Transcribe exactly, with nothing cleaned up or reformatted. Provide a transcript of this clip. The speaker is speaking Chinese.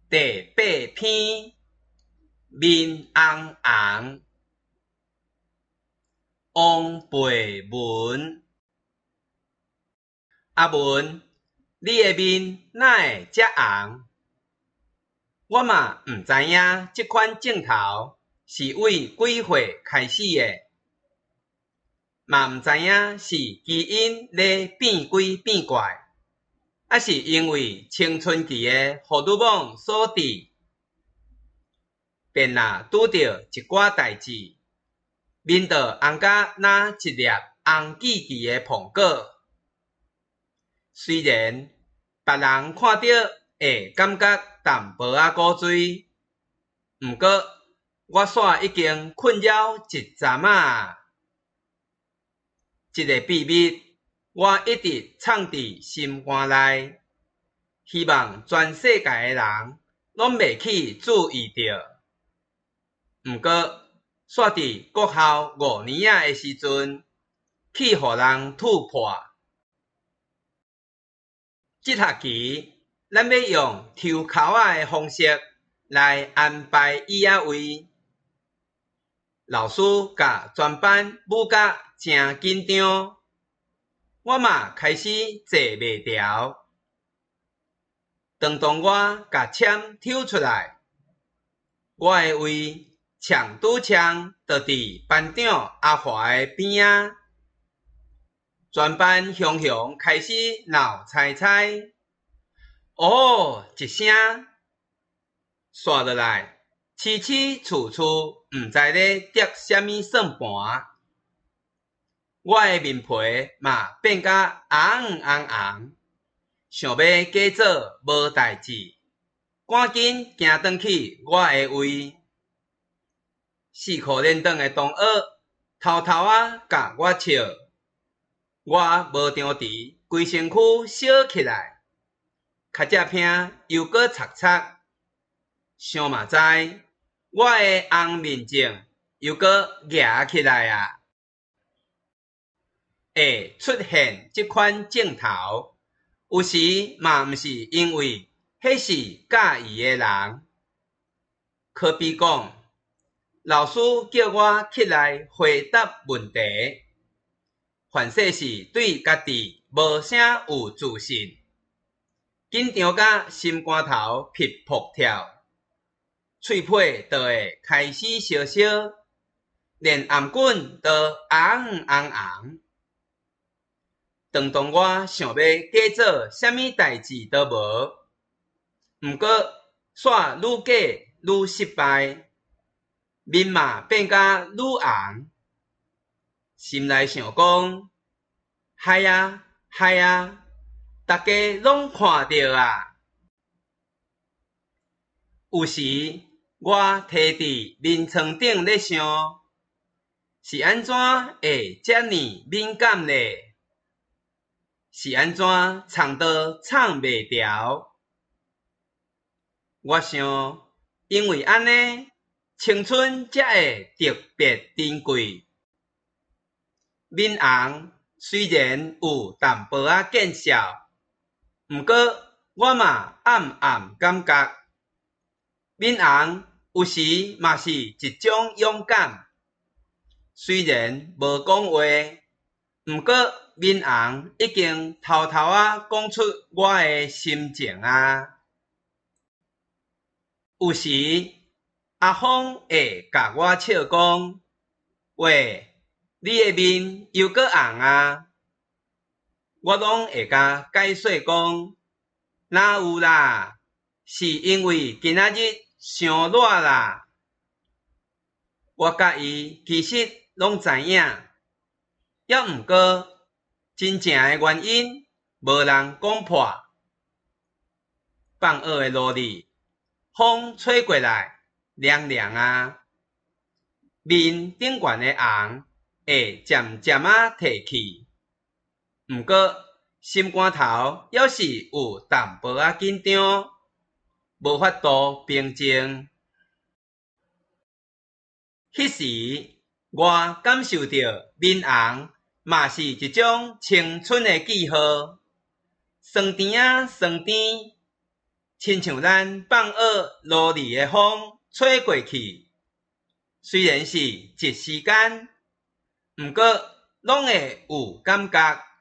第八篇，面红红，王培文。阿文，你的面哪会遮红？我嘛毋知影即款镜头是为几岁开始的，嘛毋知影是基因咧变鬼变怪，还是因为青春期的荷尔蒙所致。便若拄着一寡代志，面就红甲若一粒红记记的苹果。虽然别人看到会感觉淡薄仔古锥，毋过我煞已经困扰一阵仔。这个秘密，我一直藏伫心肝内，希望全世界的人拢袂去注意到。毋过，煞伫国校五年仔的时阵，去互人突破。这学期，咱要用抽考仔的方式来安排椅仔位。老师甲全班舞甲诚紧张，我嘛开始坐袂牢。当当我甲签抽出来，我的位呛拄呛就伫班长阿华的边仔。全班雄雄开始闹猜猜，哦一声，刷落来，凄凄楚楚，毋知咧叠啥物算盘。我的面皮嘛变甲红红红，想要假做无代志，赶紧行转去我的位。四苦连长的同学偷偷啊甲我笑。我无张持，规身躯烧起来，较才偏又搁擦擦。想嘛知，我的红面镜又搁夹起来啊！会出现即款镜头，有时嘛毋是因为迄是介意的人。可比讲，老师叫我起来回答问题。凡说是对家己无啥有自信，紧张甲心肝头噼噗跳，喙皮就会开始烧烧，连颔管都红红红。当当我想要假做啥物代志都无，毋过煞愈假愈失败，面嘛变甲愈红。心内想讲，嗨啊嗨啊，大家拢看到啊！有时我摕伫面床顶咧想，是安怎会遮尔敏感呢？是安怎藏都藏袂牢？我想，因为安尼，青春才会特别珍贵。面红虽然有淡薄仔见笑，毋过我嘛暗暗感觉，面红有时嘛是一种勇敢。虽然无讲话，毋过面红已经偷偷仔讲出我的心情啊。有时阿峰会甲我笑讲，喂。你的面又搁红啊！我拢会甲解释讲，哪有啦，是因为今仔日伤热啦。我甲伊其实拢知影，抑毋过真正的原因无人讲破。放学的路里，风吹过来，凉凉啊，面顶悬的红会渐渐啊褪去，毋过心肝头还是有淡薄仔紧张，无法度平静。迄时我感受到面红嘛是一种青春的记号，酸甜啊酸甜， 亲像咱放学落雨的风吹过去，虽然是一时间，毋过拢会有感觉。